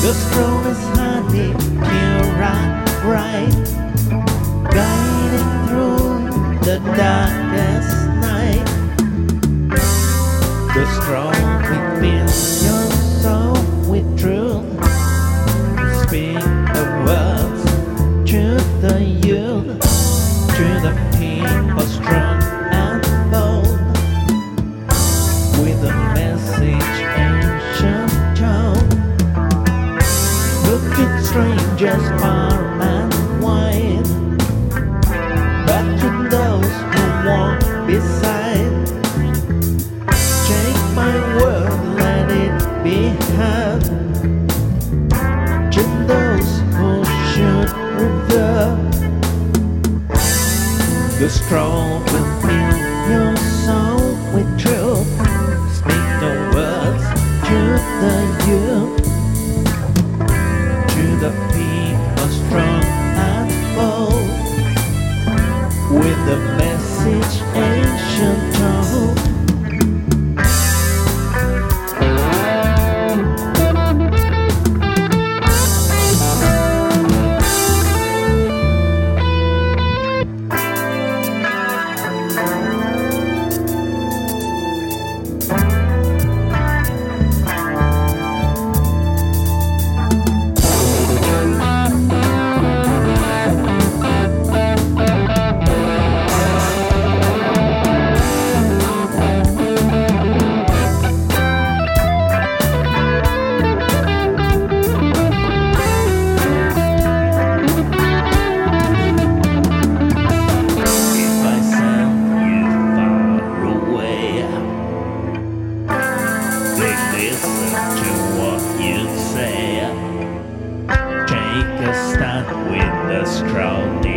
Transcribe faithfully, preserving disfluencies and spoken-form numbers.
The scroll is honey, pure and bright, guiding through the darkest night. The scroll will fill your soul with truth. Speak the words to the youth, to the people strong and bold, with a message ancient told. Look at strangers far and wide, but to those who walk beside, take my word, let it be heard. To those who should revere, the scroll will fill your soul with truth. Speak the words to the youth, to the people strong and bold, with the message ancient told. Listen to what you say. Take a stand with the scroll.